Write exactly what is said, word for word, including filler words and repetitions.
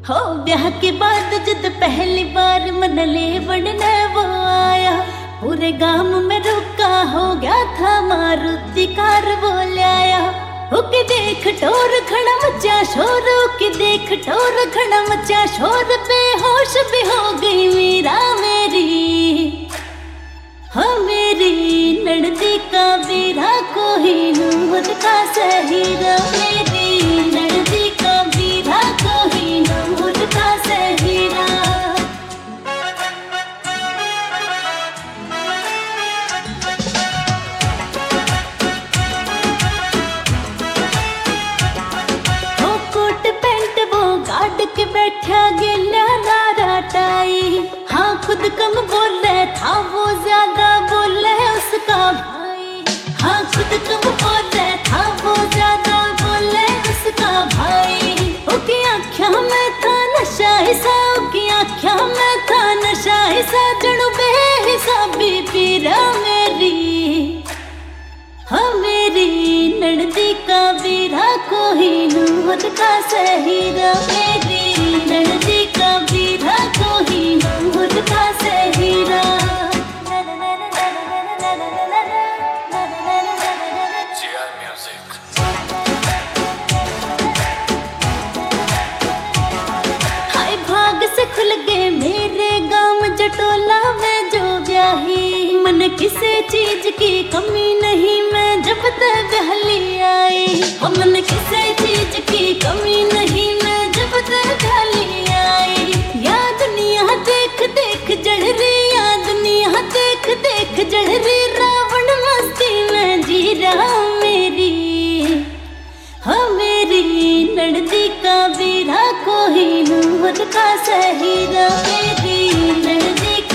हो ब्याह के बाद जब पहली बार मन ले बनने वो आया, पूरे गांव में रुका हो गया था, मारुति कार वो लाया। ओके देख ठोर खड़ा मचा शोर, ओके देख ठोर खड़ा मचा शोर, बेहोश भी हो गई मीरा मेरी। हाँ मेरी नड़दी का वीरा कोहिनूर का सहीरा, मेरी नड़दी का वीरा कोहिनूर का सहीरा। हो कोट पैंट वो गाड़ के बैठा गिला नारा टाई, हाँ खुद कम बोले था वो ज्यादा बोले उसका भाई। हाँ खुद कम बोले था वो ज्यादा बोले उसका भाई। ओकी आँखों में था नशा ऐसा, ओकी आँखों में था नशा ऐसा, जड़ू बेहिसाबी पीरा मेरी। हाँ मेरी नड़दी का वीरा कोहिनूर का सहीरा, मेरी नड़दी का वीरा कोहिनूर का सहीरा। हाय भाग से खुल गए मेरे गांव जटोला में जो ब्याही, मन किसी चीज की कमी नहीं मैं जब तक बहली आई। हम मन किसी चीज की कमी नहीं मैं जब तक बहली आई। या दुनिया देख देख जल रही, या दुनिया देख देख जल रही, रावण मस्ती में जी रहा मेरी। हाँ मेरी नड़दी का वीरा कोहिनूर का सहीरा, मेरी नड़दी